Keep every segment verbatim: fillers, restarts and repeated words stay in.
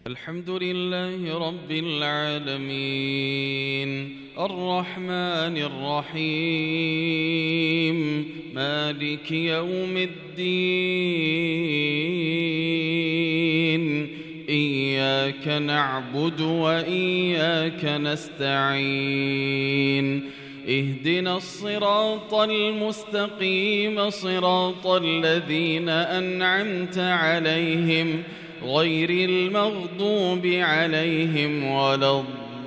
الحمد لله رب العالمين الرحمن الرحيم مالك يوم الدين إياك نعبد وإياك نستعين اهدنا الصراط المستقيم صراط الذين أنعمت عليهم غير المغضوب عليهم ولا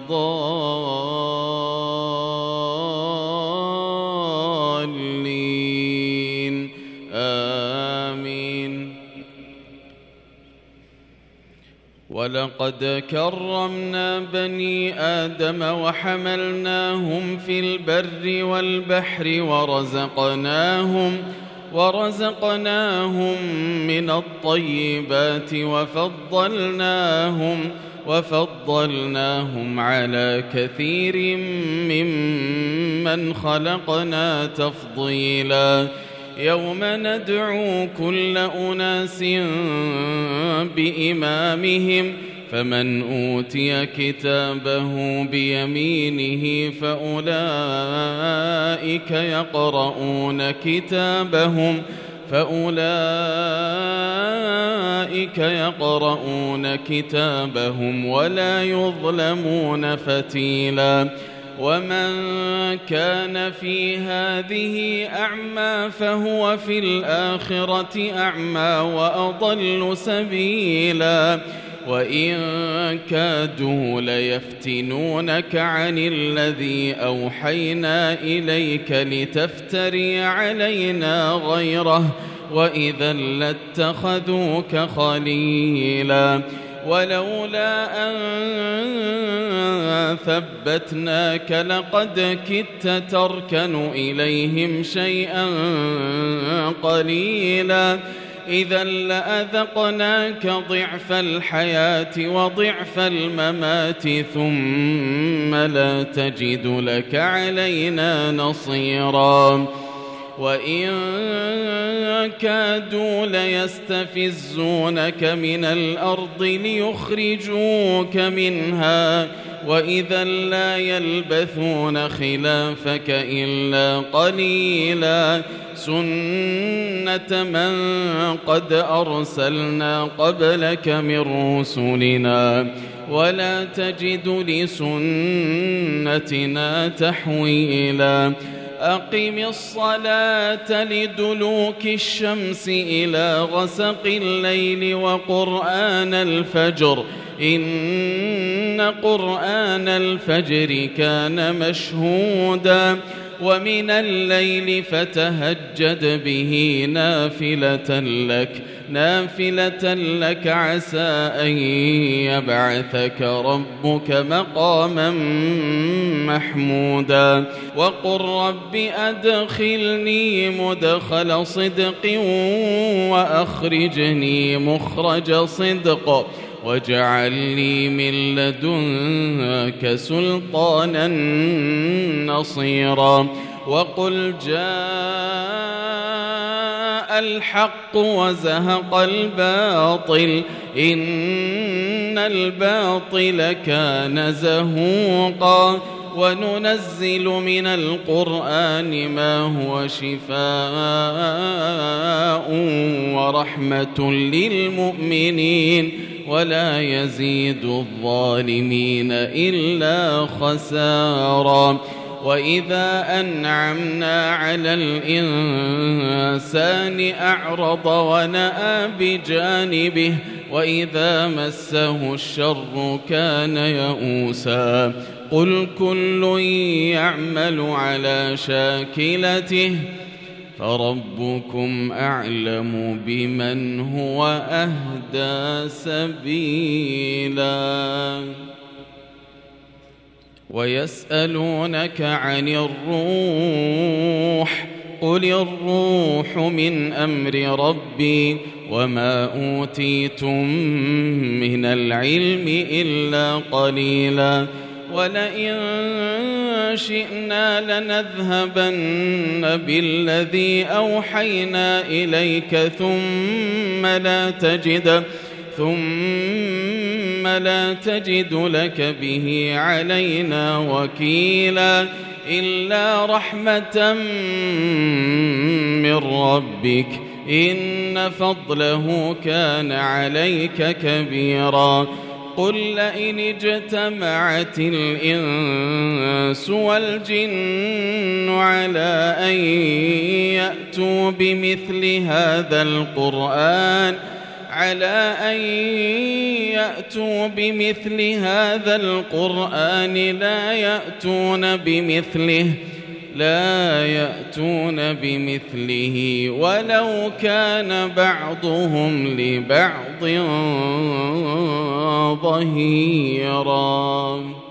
الضالين آمين. ولقد كرمنا بني آدم وحملناهم في البر والبحر ورزقناهم ورزقناهم من الطيبات وفضلناهم وفضلناهم على كثير ممن خلقنا تفضيلا. يوم ندعو كل أناس بإمامهم فمن أوتي كتابه بيمينه فأولئك يقرؤون كتابهم فأولئك يقرؤون كتابهم ولا يظلمون فتيلا. ومن كان في هذه أعمى فهو في الآخرة أعمى وأضل سبيلا. وإن كادوا ليفتنونك عن الذي أوحينا إليك لتفتري علينا غيره وإذا لاتخذوك خليلا. ولولا أن ثبتناك لقد كدت تركن إليهم شيئا قليلا. إذا لأذقناك ضعف الحياة وضعف الممات ثم لا تجد لك علينا نصيرا. وإن كادوا ليستفزونك من الأرض ليخرجوك منها وإذا لا يلبثون خلافك إلا قليلا. سنة من قد أرسلنا قبلك من رسلنا ولا تجد لسنتنا تحويلا. أقم الصلاة لدلوك الشمس إلى غسق الليل وقرآن الفجر إن قرآن الفجر كان مشهودا. ومن الليل فتهجد به نافلة لك نافلة لك عسى أن يبعثك ربك مقاما محمودا. وقل رب أدخلني مدخل صدق وأخرجني مخرج صدق واجعل لي من لدنك سلطانا نصيرا. وقل جاء الحق وزهق الباطل إن الباطل كان زهوقا. وننزل من القرآن ما هو شفاء ورحمة للمؤمنين ولا يزيد الظالمين إلا خسارا. وإذا أنعمنا على الإنسان أعرض ونأى بجانبه وإذا مسه الشر كان يئوسا. قل كل يعمل على شاكلته فربكم أعلم بمن هو أهدى سبيلا. ويسألونك عن الروح قل الروح من أمر ربي وما أوتيتم من العلم إلا قليلا. ولئن شئنا لنذهبن بالذي أوحينا إليك ثم لا تجد ثم ثم لا تجد لك به علينا وكيلا إلا رحمة من ربك إن فضله كان عليك كبيرا قل لئن اجتمعت الإنس والجن على أن يأتوا بمثل هذا القرآن على أن يأتوا بمثل هذا القرآن لا يأتون بمثله لا يأتون بمثله ولو كان بعضهم لبعض ظهيرا.